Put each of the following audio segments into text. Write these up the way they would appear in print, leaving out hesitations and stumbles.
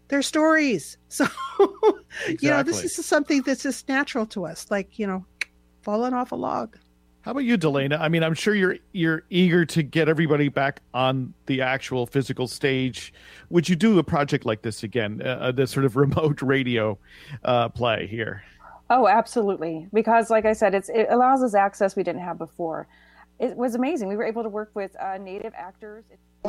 They're stories. So, Exactly. this is something that's just natural to us, like, falling off a log. How about you, Delana? I mean, I'm sure you're eager to get everybody back on the actual physical stage. Would you do a project like this again, this sort of remote radio play here? Oh, absolutely. Because like I said, it allows us access we didn't have before. It was amazing. We were able to work with native actors.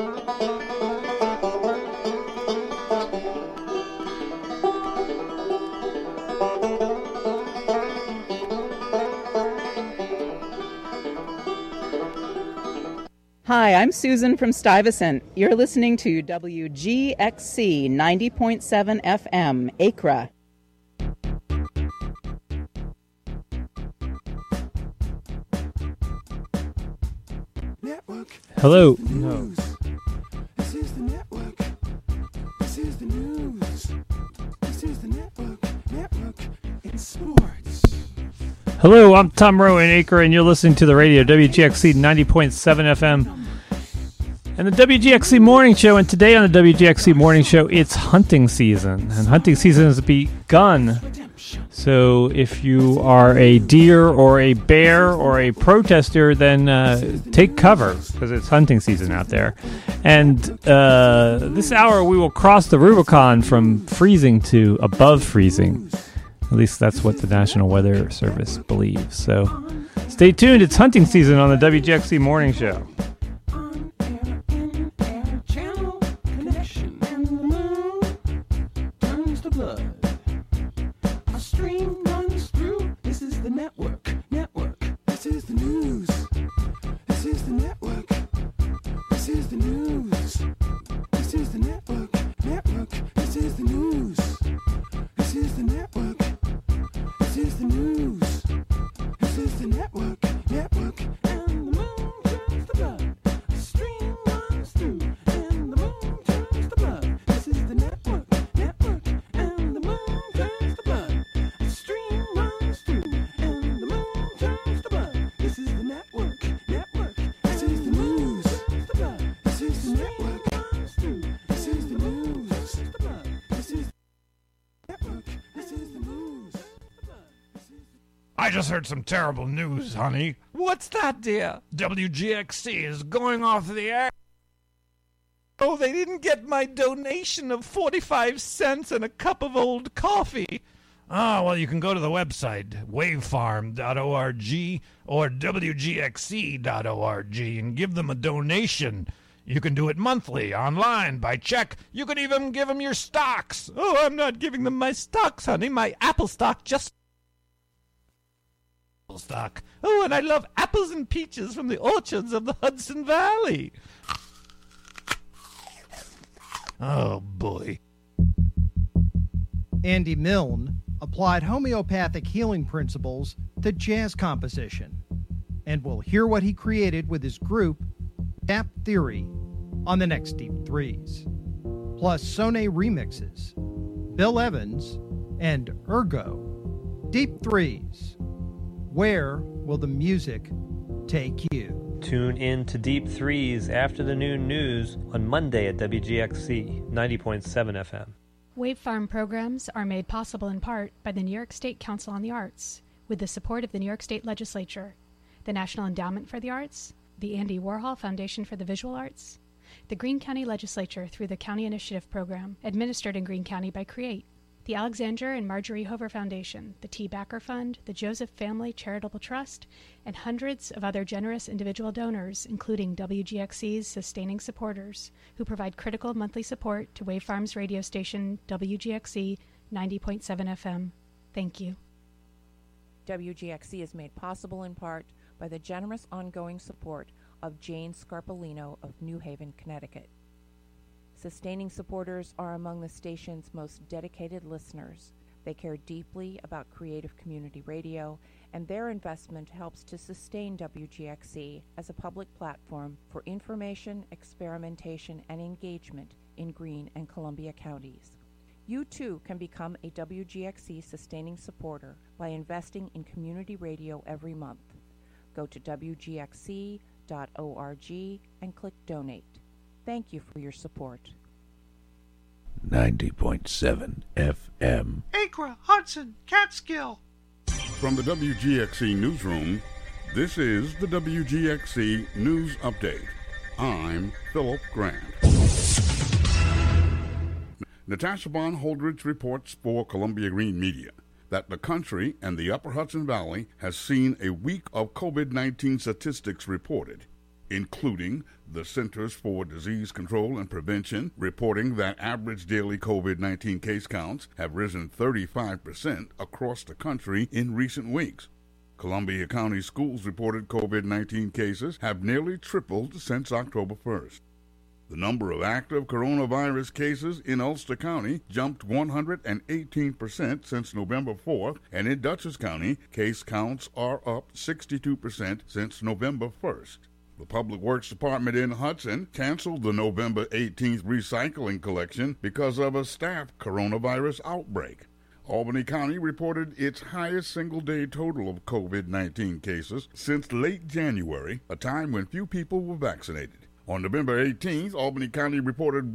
Hi, I'm Susan from Stuyvesant. You're listening to WGXC 90.7 FM, Acra. Network. Hello. No. This is the network. This is the news. This is the network. Network in sports. Hello, I'm Tom Rowe in Acre, and you're listening to the radio, WGXC 90.7 FM, and the WGXC Morning Show. And today on the WGXC Morning Show, it's hunting season, and hunting season has begun. So if you are a deer or a bear or a protester, then take cover, because it's hunting season out there. And this hour, we will cross the Rubicon from freezing to above freezing. At least that's what the National Weather Service believes. So stay tuned. It's hunting season on the WGXC Morning Show. Channel connection. And the moon turns to blood. A stream runs through. This is the network. Network. This is the news. This is the network. This is the news. This is the network. Network. This is the news. This is the network. This is the news. This is the network. Network. And the moon turns to blood. A stream runs through. And the moon turns to blood. This is the network. Network. And the moon turns to blood. A stream runs through. And the moon turns to blood. This is the network. Network. This is the news. This is the network. This is the news. This is network. This is the news. I just heard some terrible news, honey. What's that, dear? WGXC is going off the air. Oh, they didn't get my donation of 45 cents and a cup of old coffee. Oh, well, you can go to the website, wavefarm.org or WGXC.org, and give them a donation. You can do it monthly, online, by check. You can even give them your stocks. Oh, I'm not giving them my stocks, honey. My Apple stock just... stock. Oh, and I love apples and peaches from the orchards of the Hudson Valley. Oh, boy. Andy Milne applied homeopathic healing principles to jazz composition, and we'll hear what he created with his group, Tap Theory, on the next Deep Threes. Plus Soné remixes, Bill Evans, and Ergo. Deep Threes. Where will the music take you? Tune in to Deep Threes after the noon news on Monday at WGXC 90.7 FM. Wave Farm programs are made possible in part by the New York State Council on the Arts, with the support of the New York State Legislature, the National Endowment for the Arts, the Andy Warhol Foundation for the Visual Arts, the Greene County Legislature through the County Initiative Program, administered in Greene County by CREATE, the Alexander and Marjorie Hover Foundation, the T. Backer Fund, the Joseph Family Charitable Trust, and hundreds of other generous individual donors, including WGXC's sustaining supporters, who provide critical monthly support to Wave Farm's radio station, WGXC 90.7 FM. Thank you. WGXC is made possible in part by the generous ongoing support of Jane Scarpolino of New Haven, Connecticut. Sustaining supporters are among the station's most dedicated listeners. They care deeply about creative community radio, and their investment helps to sustain WGXC as a public platform for information, experimentation, and engagement in Greene and Columbia counties. You too can become a WGXC sustaining supporter by investing in community radio every month. Go to WGXC.org and click Donate. Thank you for your support. 90.7 FM. Acra, Hudson, Catskill. From the WGXC Newsroom, this is the WGXC News Update. I'm Philip Grant. Natasha Bond Holdridge reports for Columbia Green Media that the country and the Upper Hudson Valley has seen a week of COVID-19 statistics reported, including the Centers for Disease Control and Prevention reporting that average daily COVID-19 case counts have risen 35% across the country in recent weeks. Columbia County schools reported COVID-19 cases have nearly tripled since October 1st. The number of active coronavirus cases in Ulster County jumped 118% since November 4th, and in Dutchess County, case counts are up 62% since November 1st. The Public Works Department in Hudson canceled the November 18th recycling collection because of a staff coronavirus outbreak. Albany County reported its highest single-day total of COVID-19 cases since late January, a time when few people were vaccinated. On November 18th, Albany County reported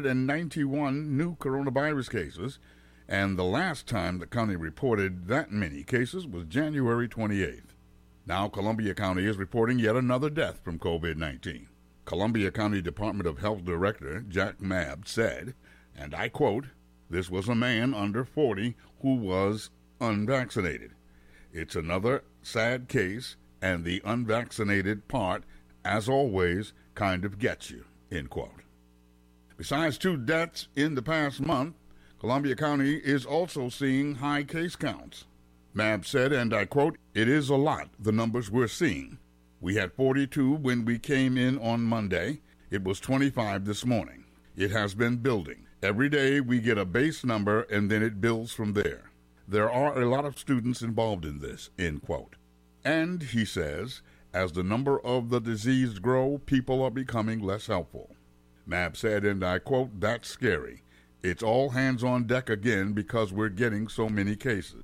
191 new coronavirus cases, and the last time the county reported that many cases was January 28th. Now Columbia County is reporting yet another death from COVID-19. Columbia County Department of Health Director Jack Mabb said, and I quote, "This was a man under 40 who was unvaccinated. It's another sad case, and the unvaccinated part, as always, kind of gets you," end quote. Besides 2 deaths in the past month, Columbia County is also seeing high case counts. Mabb said, and I quote, "It is a lot, the numbers we're seeing. We had 42 when we came in on Monday. It was 25 this morning. It has been building. Every day we get a base number and then it builds from there. There are a lot of students involved in this," end quote. And he says, as the number of the diseased grow, people are becoming less helpful. Mabb said, and I quote, "That's scary. It's all hands on deck again because we're getting so many cases."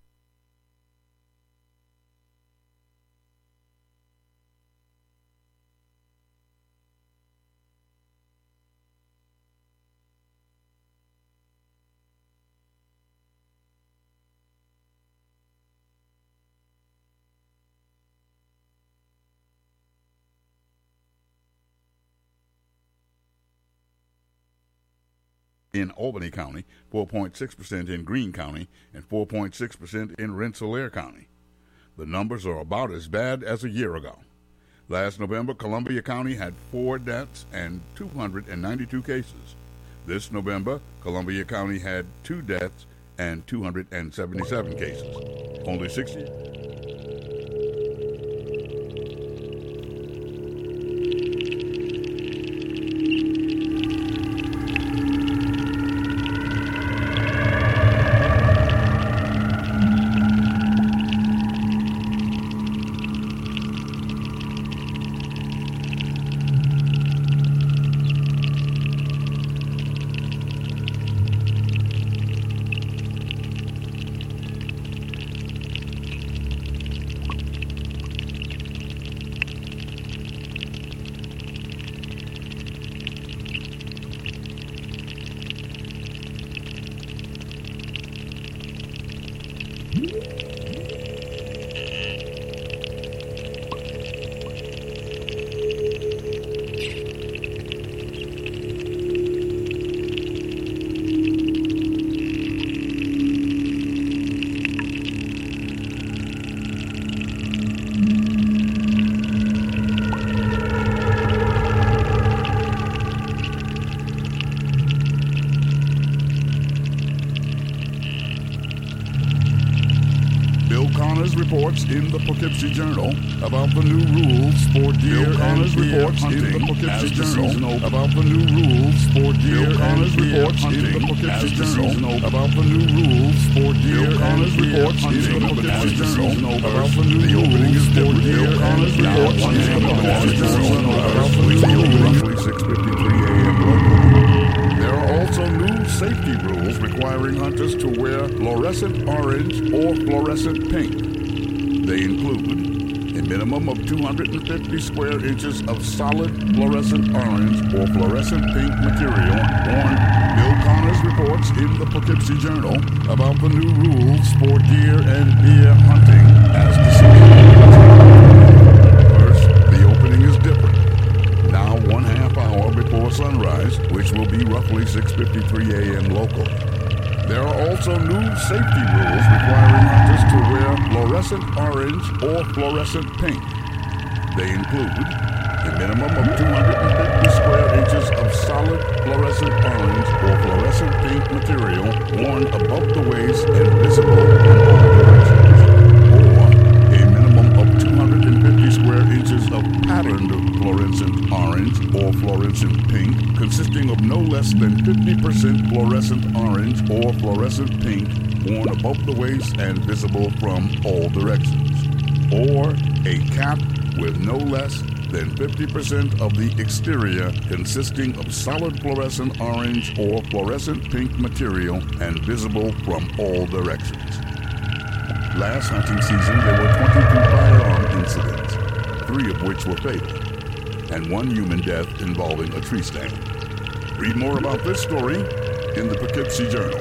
In Albany County, 4.6% in Greene County, and 4.6% in Rensselaer County. The numbers are about as bad as a year ago. Last November, Columbia County had 4 deaths and 292 cases. This November, Columbia County had 2 deaths and 277 cases. Only 60... Reports in the Poughkeepsie Journal about the new rules for deer and deer hunting as the season opens. About the new rules for deer and deer hunting as the season opens. About the new rules for deer and deer hunting as the season opens. About the new rules for deer and deer hunting as the season opens. Roughly 6:53 a.m. local. There are also new safety rules requiring hunters to wear fluorescent orange or fluorescent pink. They include minimum of 250 square inches of solid fluorescent orange or fluorescent pink material worn. Bill Connors reports in the Poughkeepsie Journal about the new rules for deer and deer hunting as the season. First, the opening is different. Now 1/2 hour before sunrise, which will be roughly 6:53 a.m. local. There are also new safety rules requiring hunters to wear fluorescent orange or fluorescent pink. They include a minimum of 250 square inches of solid fluorescent orange or fluorescent pink material worn above the waist and visible in all directions, or a minimum of 250 square inches of patterned fluorescent orange or fluorescent pink consisting of no less than 50% fluorescent orange or fluorescent pink worn above the waist and visible from all directions, or a cap with no less than 50% of the exterior consisting of solid fluorescent orange or fluorescent pink material and visible from all directions. Last hunting season, there were 22 firearm incidents, 3 of which were fatal, and 1 human death involving a tree stand. Read more about this story in the Poughkeepsie Journal.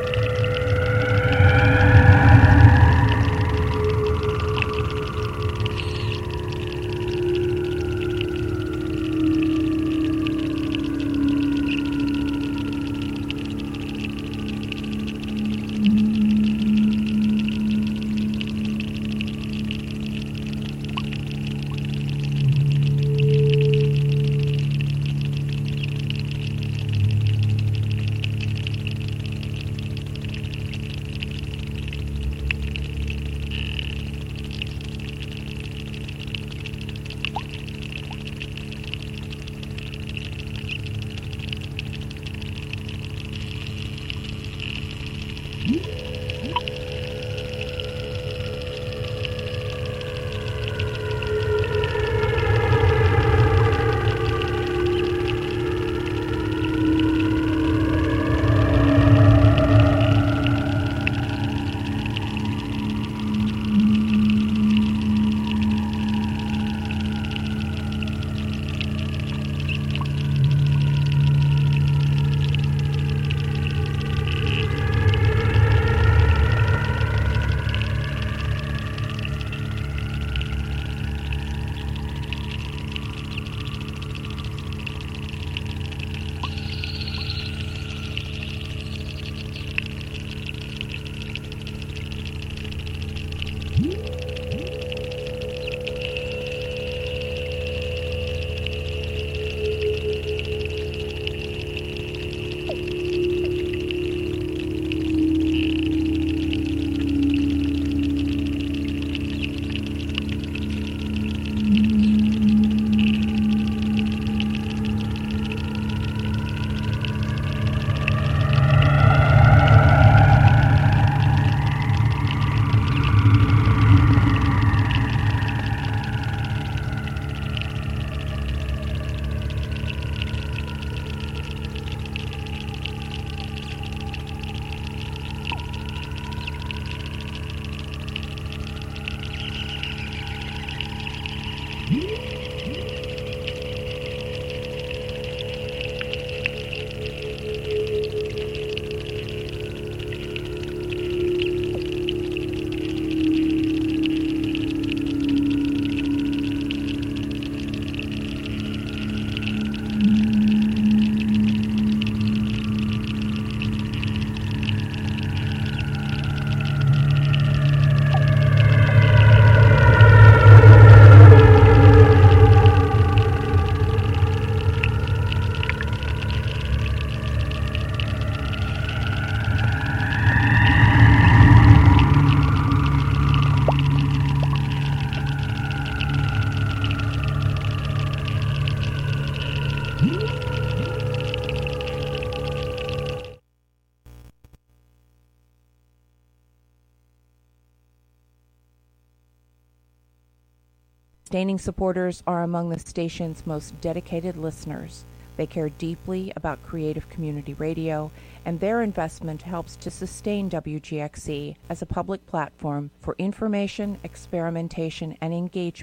Sustaining supporters are among the station's most dedicated listeners. They care deeply about creative community radio, and their investment helps to sustain WGXC as a public platform for information, experimentation, and engagement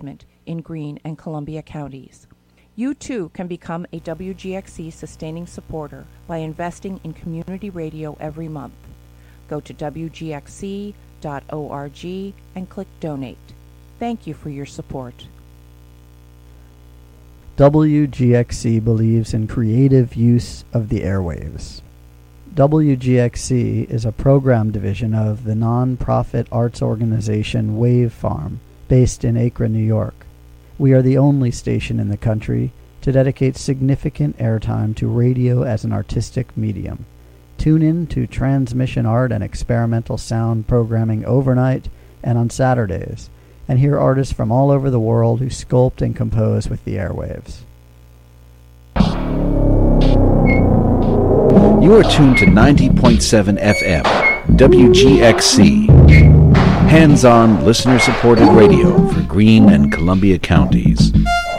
in Greene and Columbia counties. You too can become a WGXC sustaining supporter by investing in community radio every month. Go to WGXC.org and click Donate. Thank you for your support. WGXC believes in creative use of the airwaves. WGXC is a program division of the non-profit arts organization Wave Farm, based in Acre, New York. We are the only station in the country to dedicate significant airtime to radio as an artistic medium. Tune in to transmission art and experimental sound programming overnight and on Saturdays, and hear artists from all over the world who sculpt and compose with the airwaves. You are tuned to 90.7 FM, WGXC. Hands-on, listener-supported radio for Greene and Columbia counties.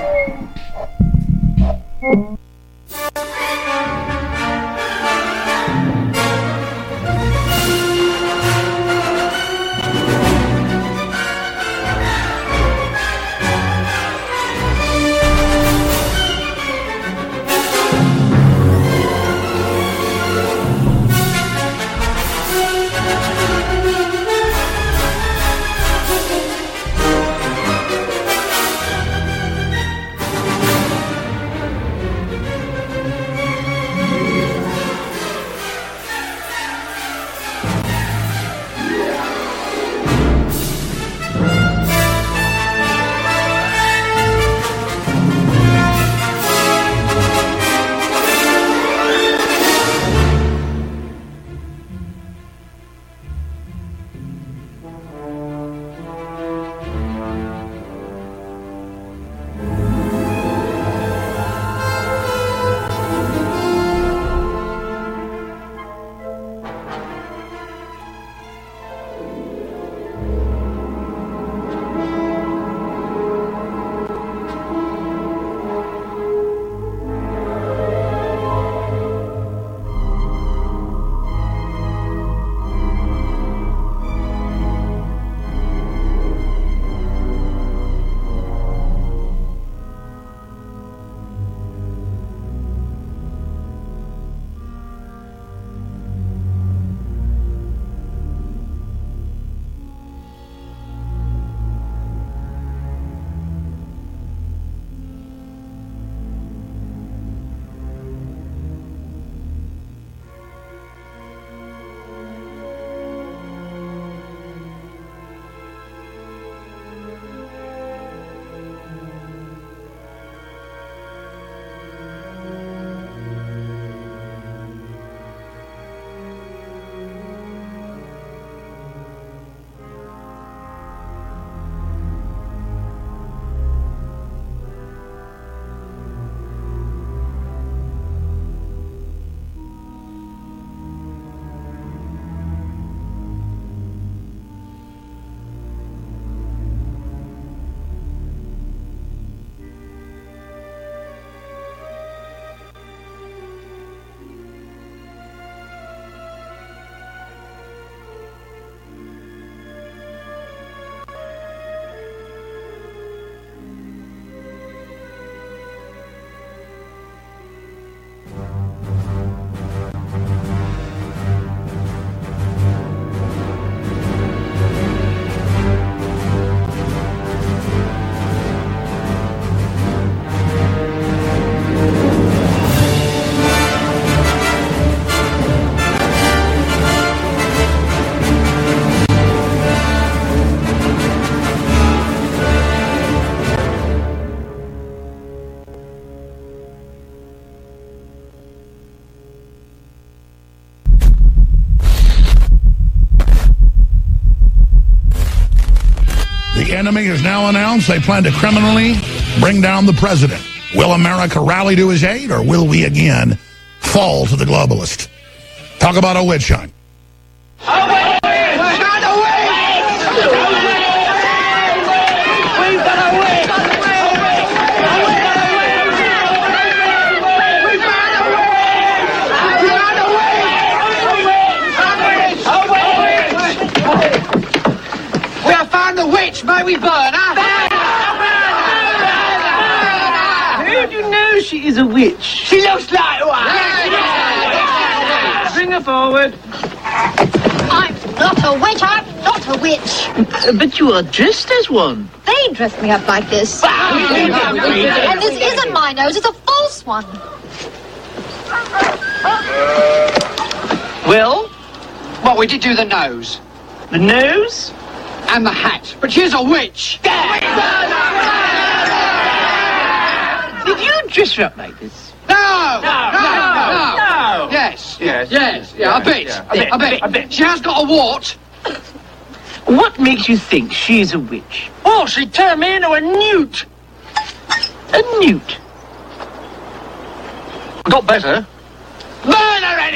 The enemy has now announced they plan to criminally bring down the president. Will America rally to his aid, or will we again fall to the globalist? Talk about a witch hunt. We have found the witch. May we burn her? she is a witch? She looks like one. Bring her forward. I'm not a witch. I'm not a witch. But you are dressed as one. They dressed me up like this. And this isn't my nose. It's a false one. Well, we did do the nose. The nose? And the hat. But she's a witch. Did you dress her up like this? No. Yes. I bet. She has got a wart. What makes you think she's a witch? Oh, she turned me into a newt. A newt? Got better. Burn already!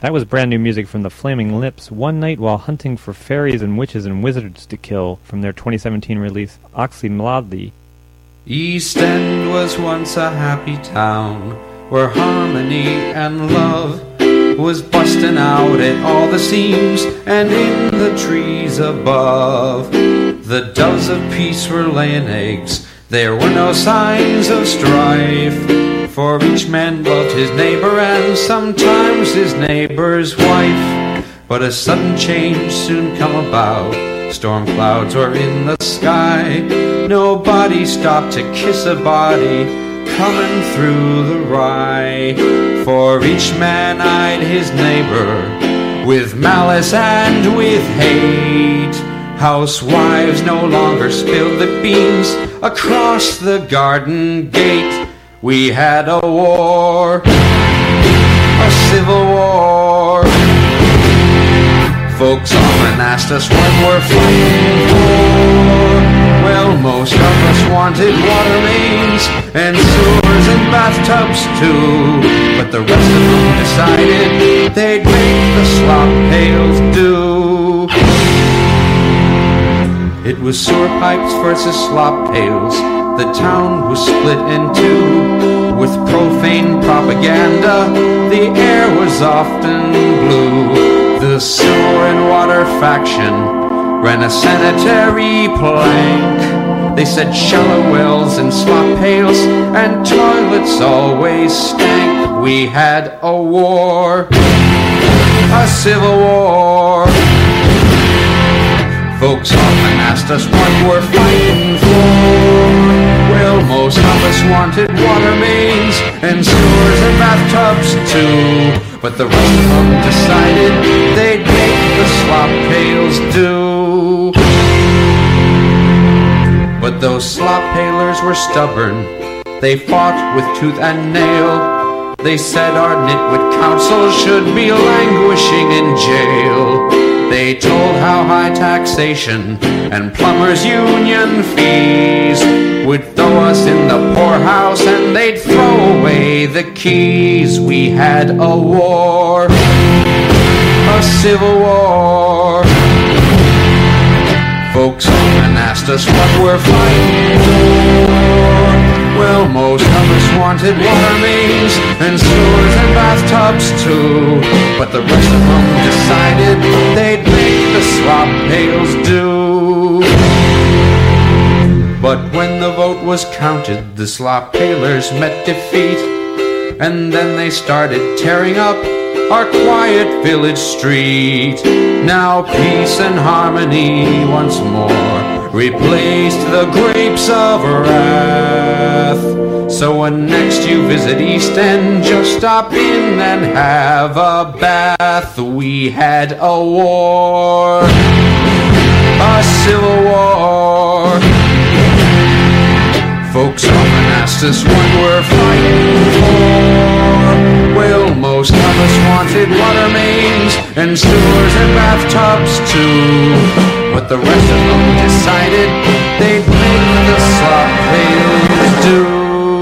That was brand new music from the Flaming Lips, One Night While Hunting for Fairies and Witches and Wizards to Kill, from their 2017 release, Oxymladi. East End was once a happy town, where harmony and love was busting out at all the seams, and in the trees above the doves of peace were laying eggs. There were no signs of strife, for each man loved his neighbor and sometimes his neighbor's wife. But a sudden change soon come about. Storm clouds were in the sky. Nobody stopped to kiss a body coming through the rye. For each man eyed his neighbor with malice and with hate. Housewives no longer spilled the beans across the garden gate. We had a war, a civil war. Folks often asked us what we're fighting for. Well, most of us wanted water mains and sewers and bathtubs too. But the rest of them decided they'd make the slop pails do. It was sewer pipes versus slop pails. The town was split in two. With profane propaganda, the air was often blue. The sewer and water faction ran a sanitary plank. They said shallow wells and slop pails and toilets always stank. We had a war, a civil war. Folks often asked us what we're fighting for. Well, most of us wanted water mains and sewers and bathtubs too. But the rest of them decided they'd make the slop pails do. But those slop pailers were stubborn. They fought with tooth and nail. They said our nitwit council should be languishing in jail. They told how high taxation and plumbers' union fees would throw us in the poorhouse and they'd throw away the keys. We had a war, a civil war. Folks often asked us what we're fighting for. Well, most of us wanted water mains and sewers and bathtubs too. But the rest of them decided they'd make the slop pails do. But when the vote was counted, the slop pailers met defeat. And then they started tearing up our quiet village street. Now peace and harmony once more replaced the grapes of wrath. So when next you visit East End, just stop in and have a bath. We had a war, a civil war. Folks often asked us what we're fighting for. Well, most of us wanted water mains and sewers and bathtubs too. But the rest of them decided they'd make the slop pails do.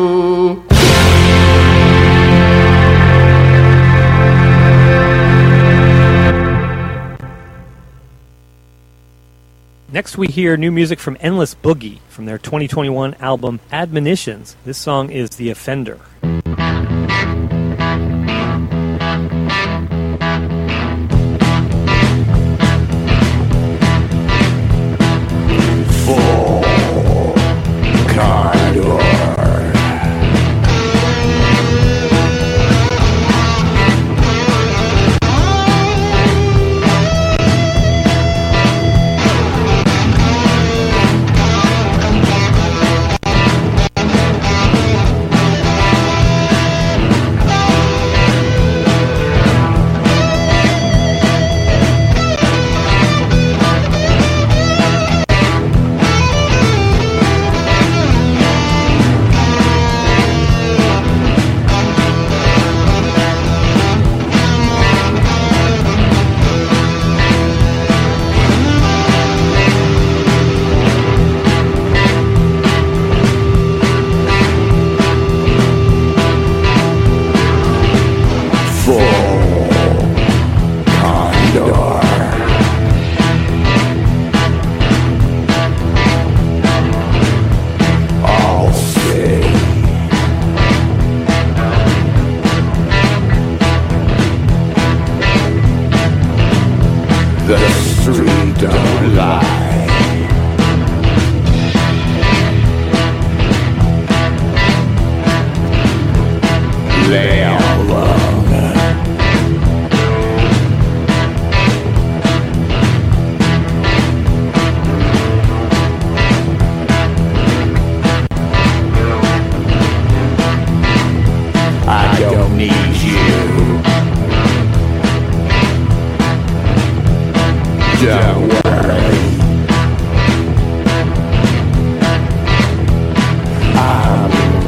Next we hear new music from Endless Boogie from their 2021 album Admonitions. This song is The Offender.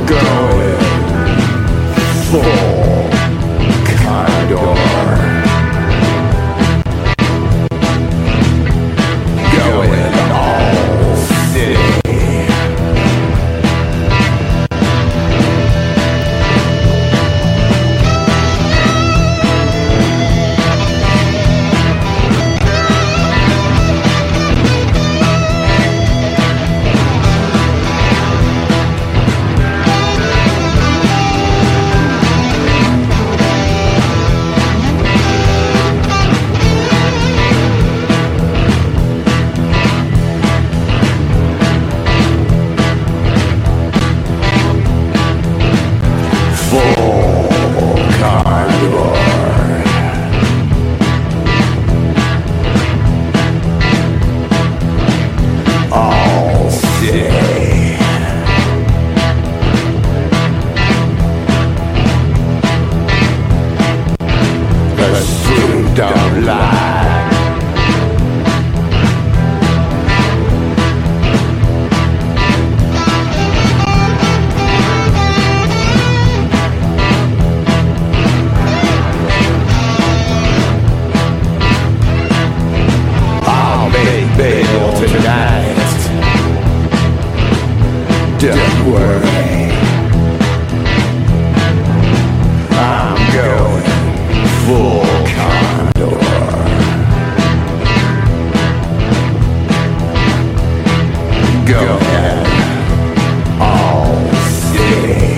Going full condor. Going all city. Don't worry, I'm going full condor. Go ahead, all city.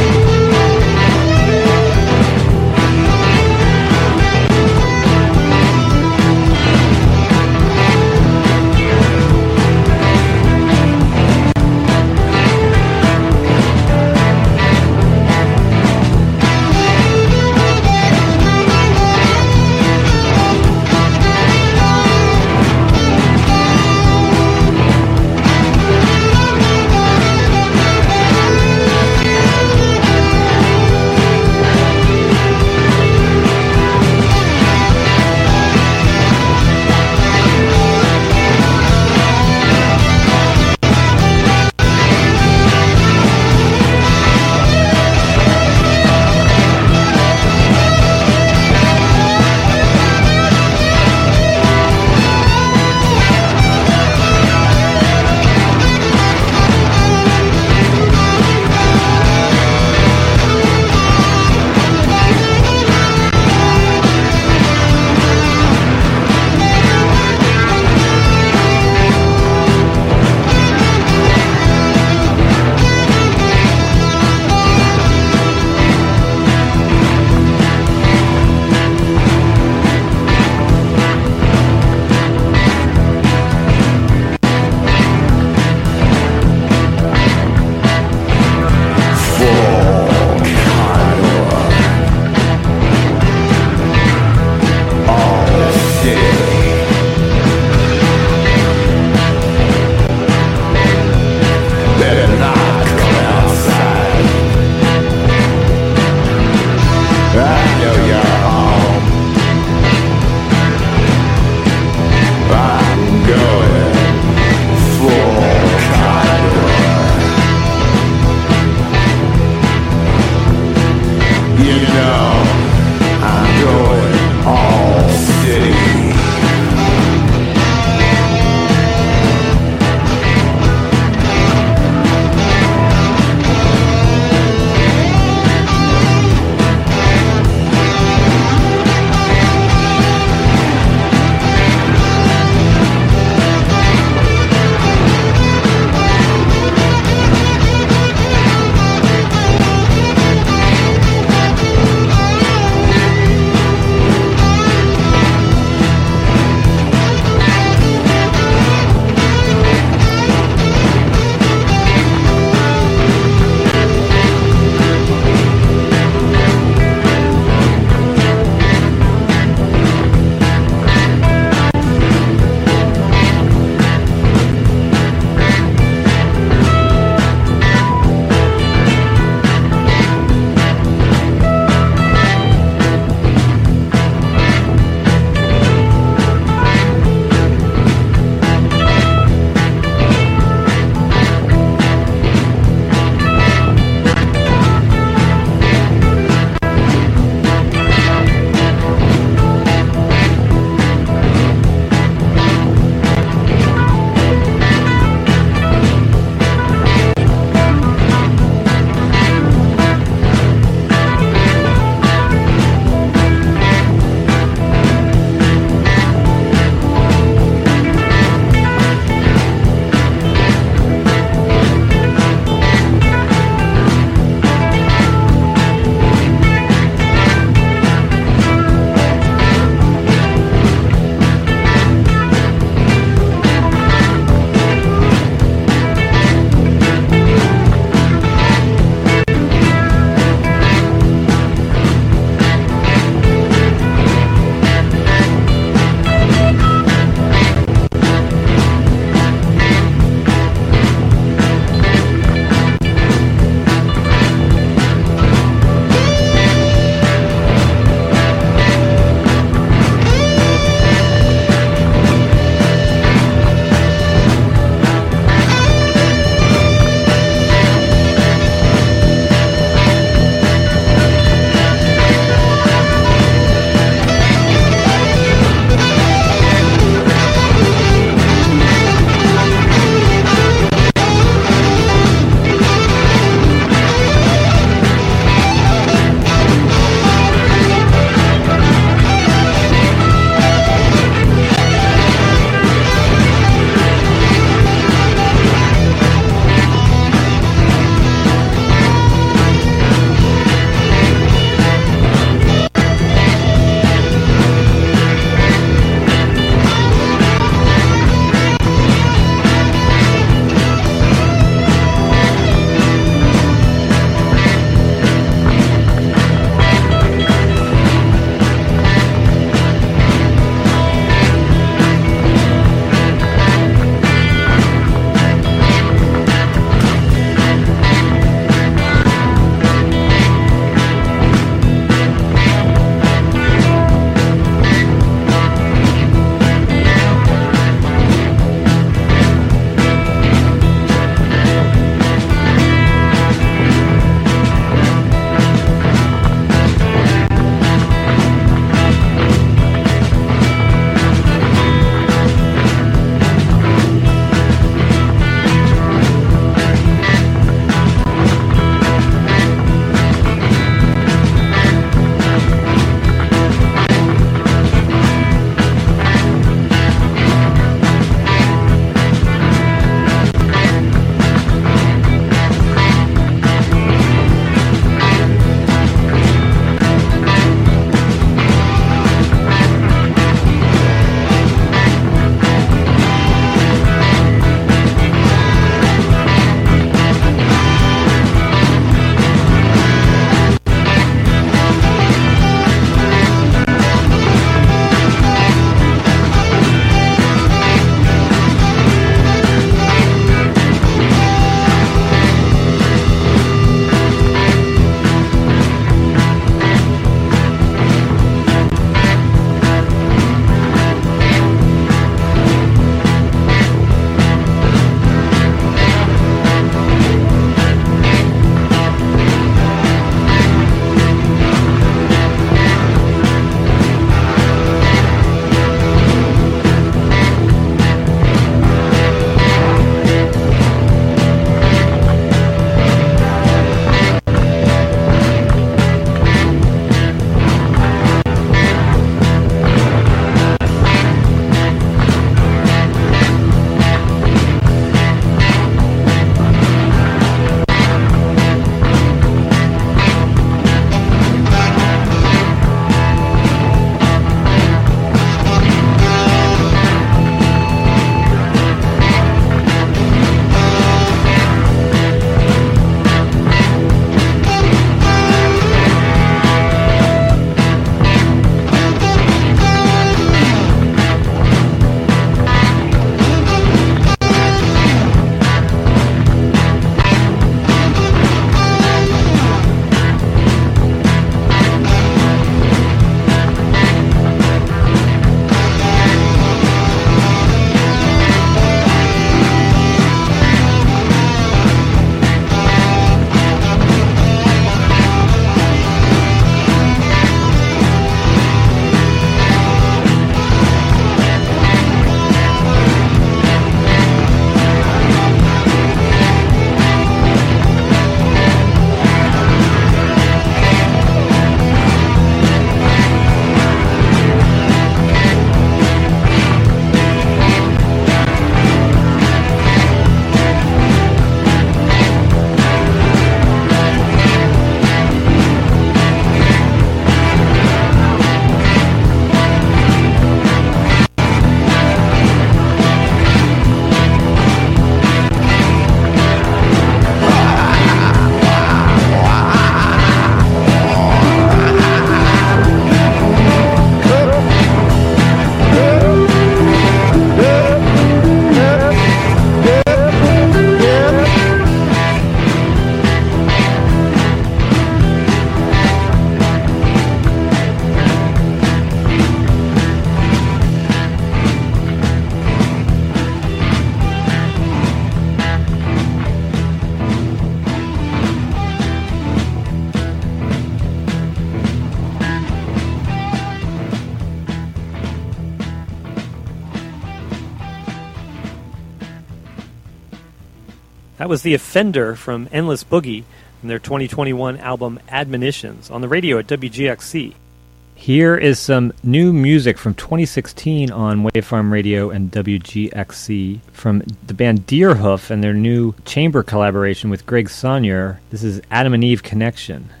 That was The Offender from Endless Boogie and their 2021 album Admonitions on the radio at WGXC. Here is some new music from 2016 on Wavefarm Radio and WGXC from the band Deerhoof and their new chamber collaboration with Greg Saunier. This is Adam and Eve Connection.